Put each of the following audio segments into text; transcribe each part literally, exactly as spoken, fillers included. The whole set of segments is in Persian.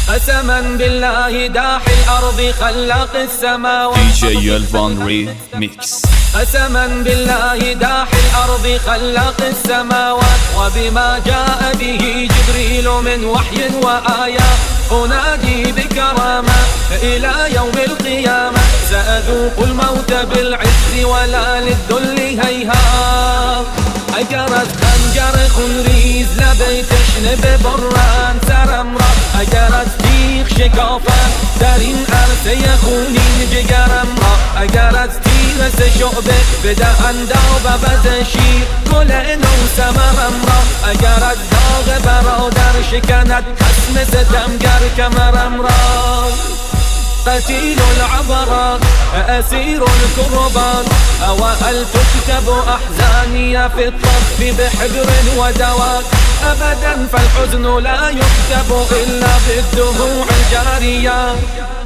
قسما بالله داحي الأرض خلاق السماوات. دي جي الفان ريميكس. قسما بالله داحي الأرض خلاق السماوات، وبما جاء به جبريل من وحي وآيات، أنادي بكرامة إلى يوم القيامة، سأذوق الموت بالعز ولا للذل هيهات. اگر خنجر خونریز لبه تشنه برن سرم را، اگر از تیغ شکافم در این عرصه خونین جگرم را، اگر از تیر سه شعبه بدهند و بز شیر گل نو ثمرم را، اگر از داغ برادر شکند خصم ستمگر کمرم را. قتيل العبرات أسير الكربات، وهل تكتب أحزاني في الطف بحبر ودواء؟ أبدا فالحزن لا يكتب إلا بالدموع الجارية.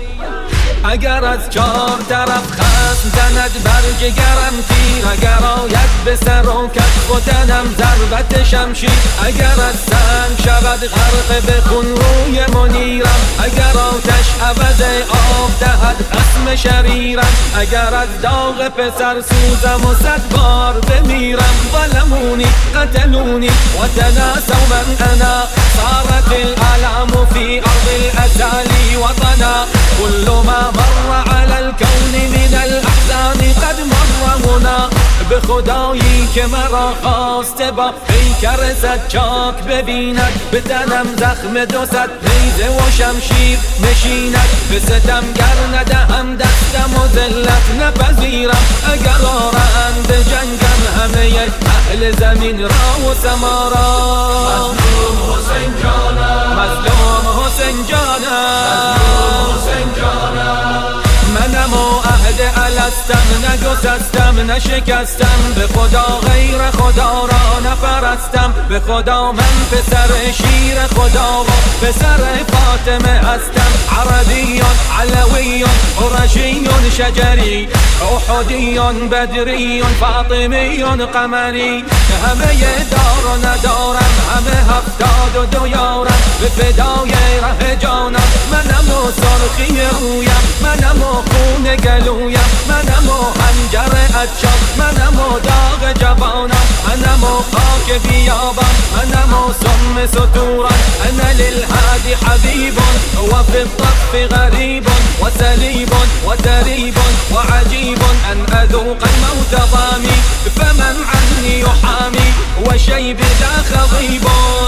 اگر از چار طرف خصم زند بر جگرم تیر، اگر آید به سر و کتف و تنم ضربت شمشیر، اگر از سنگ شود غرق به خون روی منیرم، اگر آتش عوض آب دهد خصم شریرم، اگر از داغ پسر سوزم و صد بار بمیرم. ظلمونی قتلونی و تناسوا من انا، صارت الآلام في أرض الأسالي وطنا، كل ما مر على الكون من الأحزان قد مر هنا. به خدایی که مرا خواسته با پیکر صد چاک ببیند، به تنم زخم دو صد نیزه و شمشیر نشیند، به ستمگر ندهم دستم و ذلت نپذیرم. اگر آرند جنگم همه اهل زمین را و سما را. مظلوم حسین جانم، مظلوم حسین جانم، مظلوم حسین جانم. منم و عهد الستم، نگسستم نشکستم، به خدا غیر خدا را نپرستم، به خدا من پسر شیر خدا و پسر فاطمه هستم. عربیون علویون قرشیون شجری، احدیون بدریون فاطمیون قمری، همه دار و ندارم، همه هفتاد و دو یارم، به فدای ره جانم. منم و سرخی رویم، منم و خون گلویم، منم و خنجر اچم، منم و داغ جوانم، منم و خاک بیابم، منم و سم ستورم. انا للهادي حبيب وفي الطف غريب وسليب وتريب وعجيب، أن أذوق الموت ضامي فمن عني يحامي وشيب ذا خضيب.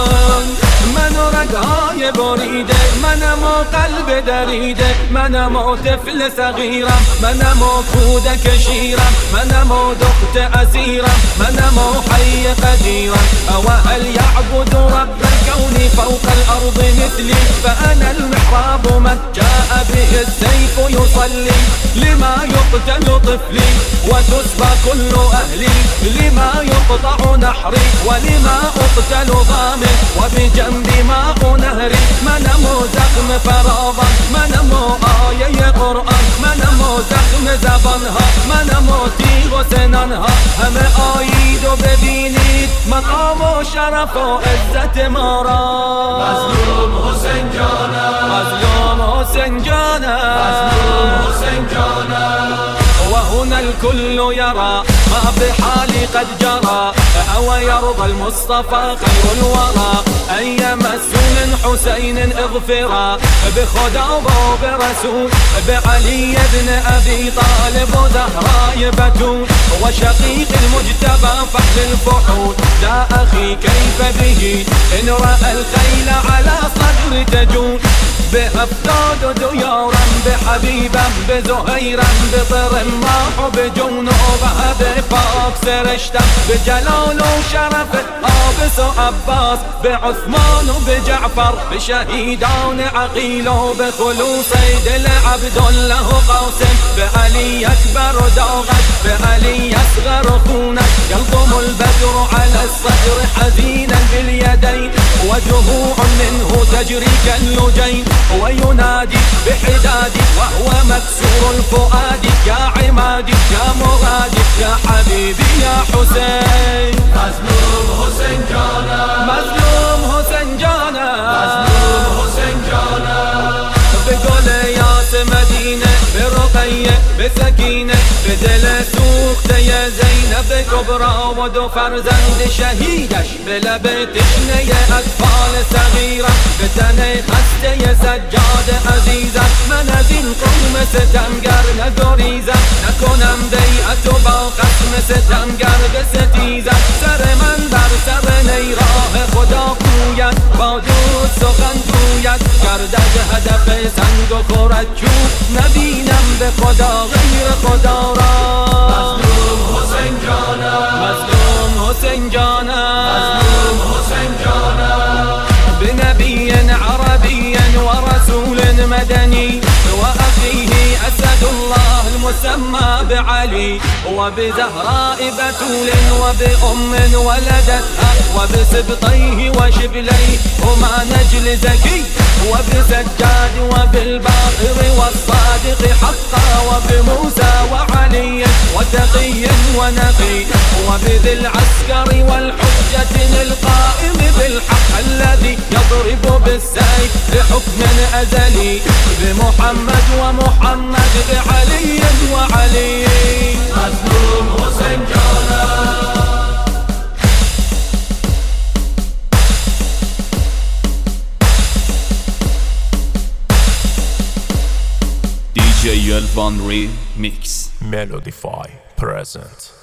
من رگهای بریده، منم و قلب دریده، منم و طفل صغیرم، منم و کودک شیرم، منم و دخت اسیرم، منم و حی قدیرم. وهل يعبد رب الكون فوق الأرض مثلي؟ فأنا المحراب من جاء به السيف يصلي، لما يقتل طفلي وتسبى كل أهلي، لما يقطع نحري ولما أقتل ضامن وبجنبي ماء نهري. منم زخم فراغا، منم آیه قرآن، منم زخم زبانها، منم تیغ و سنانها، همه آیید و ببینید مقام و شرف و عزت ما را. مظلوم حسین جانم، مظلوم حسین جانم، مظلوم حسین جانم. وهنا الكل يرى ما بحالي قد جرى، أو يرضى المصطفى خير الورى أن يمس من حسين اغفرا. بخدا وبرسول بعلي بن أبي طالب وزهراء بتول، وشقيق المجتبى فحل الفحول. يا أخي كيف به إن رأى الخيل على صدر تجول، بهفتاد ديارم بحبيبم بزهيرم بطرم راح بجون وبهب فاق سرشتم، بجلال وشرف عابس وعباس بعثمان وبجعفر، بشهيدان عقيل وبخلوص دل عبد الله قاسم، بعلي أكبر داغت بعلي أصغر خونك. يلطم البدر على الصدر حزينا باليدين، ودموع منه تجري كاللجين، وينادي بحدادي وهو مكسور الفؤاد. يا عمادي يا مرادي يا حبيبي يا حسين. مظلوم حسین جانم، مظلوم حسین جانم، مظلوم حسین جانم. به سکینه به دل سوخته زینب کبرا و دو فرزند شهیدش به لب تشنه اطفال صغیرم به تن خسته سجاد عزیزم. من از این قوم ستمگر نگریزم، نکنم بیعت و با خصم ستمگر بستیزم. سر من بر سر نیراه خدا کوید، با دوست سخن گوید، گردد هدف سنگ و خورد چوب، نبینم به خدا غیر خدا را. مظلوم حسین جانم، مظلوم حسین جانم، مظلوم حسین جانم. بنبي عربي ورسول مدني وأخيه أسد الله المسمى بعلي، وبزهراء بتول وبأم ولدتها، وبسبطيه وشبليه هما نجل زكي، وبسجاد وبالباقر والصادق حقا، وبموسى وعلي وتقي ونقي، وبذي العسكر والحجة القائم بالحق الذي يضرب بالسيف لحكم أزلي، بمحمد ومحمد بعلي وعلي. مظلوم حسین جانم. D J Elvan Remix Melodify present.